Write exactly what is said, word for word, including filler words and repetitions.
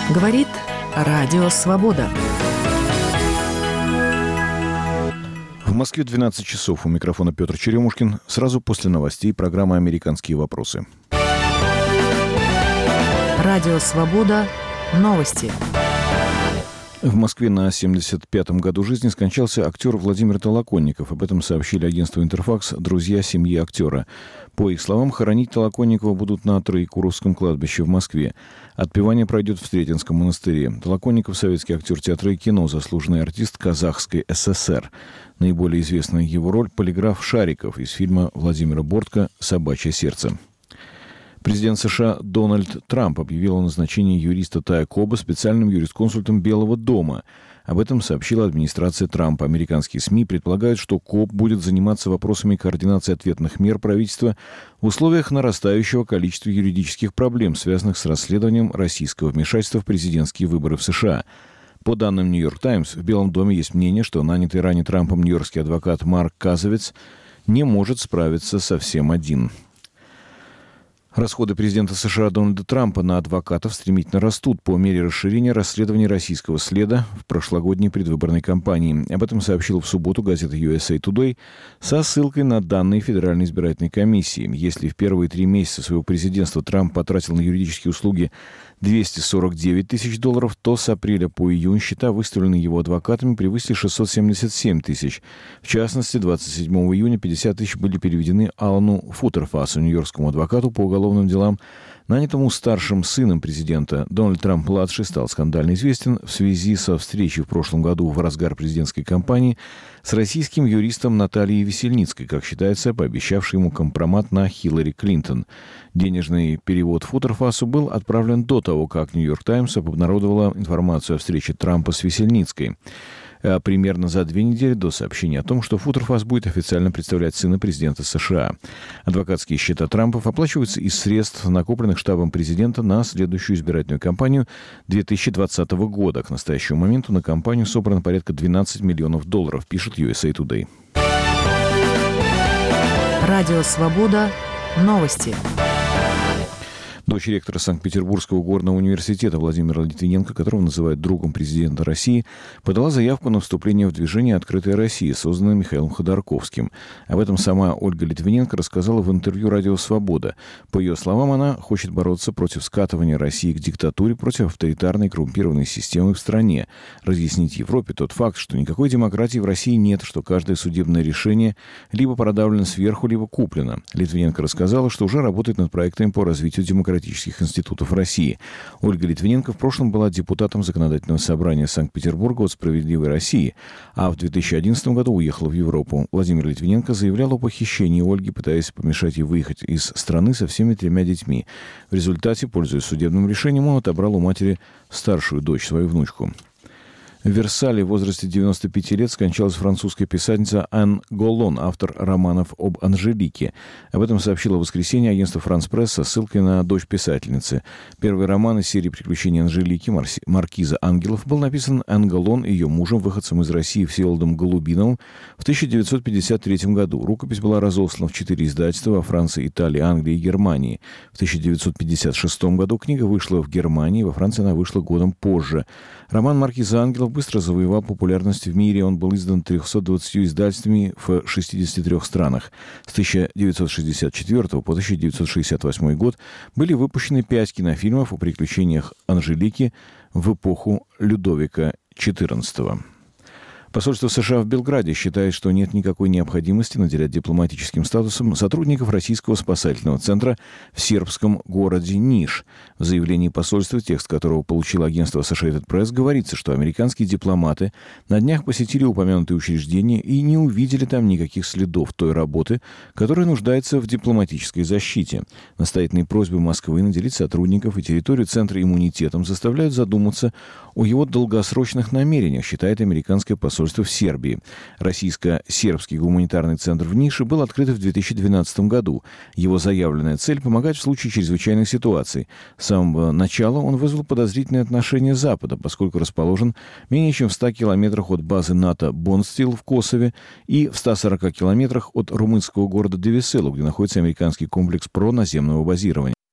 Говорит Радио Свобода. В Москве двенадцать часов. У микрофона Петр Черемушкин. Сразу после новостей программа «Американские вопросы». Радио Свобода. Новости. В Москве на семьдесят пятом году жизни скончался актер Владимир Толоконников. Об этом сообщили агентству «Интерфакс» друзья семьи актера. По их словам, хоронить Толоконникова будут на Троекуровском кладбище в Москве. Отпевание пройдет в Сретенском монастыре. Толоконников — советский актер театра и кино, заслуженный артист Казахской ССР. Наиболее известная его роль — полиграф Шариков из фильма Владимира Бортко «Собачье сердце». Президент США Дональд Трамп объявил о назначении юриста Тая Коба специальным юрисконсультом Белого дома. Об этом сообщила администрация Трампа. Американские СМИ предполагают, что Коб будет заниматься вопросами координации ответных мер правительства в условиях нарастающего количества юридических проблем, связанных с расследованием российского вмешательства в президентские выборы в США. По данным «Нью-Йорк Таймс», в Белом доме есть мнение, что нанятый ранее Трампом нью-йоркский адвокат Марк Казовец не может справиться совсем один. Расходы президента США Дональда Трампа на адвокатов стремительно растут по мере расширения расследований российского следа в прошлогодней предвыборной кампании. Об этом сообщила в субботу газета ю эс эй Today со ссылкой на данные Федеральной избирательной комиссии. Если в первые три месяца своего президентства Трамп потратил на юридические услуги двести сорок девять тысяч долларов, то с апреля по июнь счета, выставленные его адвокатами, превысили шестьсот семьдесят семь тысяч. В частности, двадцать седьмого июня пятьдесят тысяч были переведены Алану Футерфасу, нью-йоркскому адвокату по уголовным делам, нанятому старшим сыном президента. Дональд Трамп-младший стал скандально известен в связи со встречей в прошлом году в разгар президентской кампании с российским юристом Натальей Весельницкой, как считается, пообещавшей ему компромат на Хиллари Клинтон. Денежный перевод Футерфасу был отправлен до того, как «Нью-Йорк Таймс» обнародовала информацию о встрече Трампа с Весельницкой. А примерно за две недели до сообщения о том, что Футерфас будет официально представлять сына президента США. Адвокатские счета Трампов оплачиваются из средств, накопленных штабом президента на следующую избирательную кампанию две тысячи двадцатого года. К настоящему моменту на кампанию собрано порядка двенадцать миллионов долларов, пишет ю эс эй Today. Радио Свобода. Новости. Дочь ректора Санкт-Петербургского горного университета Владимира Литвиненко, которого называют другом президента России, подала заявку на вступление в движение «Открытая Россия», созданное Михаилом Ходорковским. Об этом сама Ольга Литвиненко рассказала в интервью «Радио Свобода». По ее словам, она хочет бороться против скатывания России к диктатуре, против авторитарной коррумпированной системы в стране, разъяснить Европе тот факт, что никакой демократии в России нет, что каждое судебное решение либо продавлено сверху, либо куплено. Литвиненко рассказала, что уже работает над проектами по развитию демократии институтов России. Ольга Литвиненко в прошлом была депутатом Законодательного собрания Санкт-Петербурга от «Справедливой России», а в две тысячи одиннадцатом году уехала в Европу. Владимир Литвиненко заявлял о похищении Ольги, пытаясь помешать ей выехать из страны со всеми тремя детьми. В результате, пользуясь судебным решением, он отобрал у матери старшую дочь, свою внучку. В Версале в возрасте девяноста пяти лет скончалась французская писательница Ан Голлон, автор романов об Анжелике. Об этом сообщило в воскресенье агентство «Франс Пресс» со ссылкой на дочь писательницы. Первый роман из серии «Приключения Анжелики» «Маркиза ангелов» был написан Ан Голлон и ее мужем, выходцем из России Всеволодом Голубиновым, в тысяча девятьсот пятьдесят третьем году. Рукопись была разослана в четыре издательства во Франции, Италии, Англии и Германии. В тысяча девятьсот пятьдесят шестом году книга вышла в Германии, во Франции она вышла годом позже. Роман «Маркиза ангелов» быстро завоевал популярность в мире. Он был издан тремястами двадцатью издательствами в шестидесяти трёх странах. С тысяча девятьсот шестьдесят четвёртого по тысяча девятьсот шестьдесят восьмой год были выпущены пять кинофильмов о приключениях Анжелики в эпоху Людовика четырнадцатого. Посольство США в Белграде считает, что нет никакой необходимости наделять дипломатическим статусом сотрудников российского спасательного центра в сербском городе Ниш. В заявлении посольства, текст которого получило агентство Associated Press, говорится, что американские дипломаты на днях посетили упомянутые учреждения и не увидели там никаких следов той работы, которая нуждается в дипломатической защите. Настоятельные просьбы Москвы наделить сотрудников и территорию центра иммунитетом заставляют задуматься о его долгосрочных намерениях, считает американское посольство в Сербии. Российско-сербский гуманитарный центр в Нише был открыт в две тысячи двенадцатом году. Его заявленная цель — помогать в случае чрезвычайных ситуаций. С самого начала он вызвал подозрительное отношение Запада, поскольку расположен менее чем в ста километрах от базы НАТО Бонстил в Косове и в ста сорока километрах от румынского города Девеселу, где находится американский комплекс ПРО наземного базирования.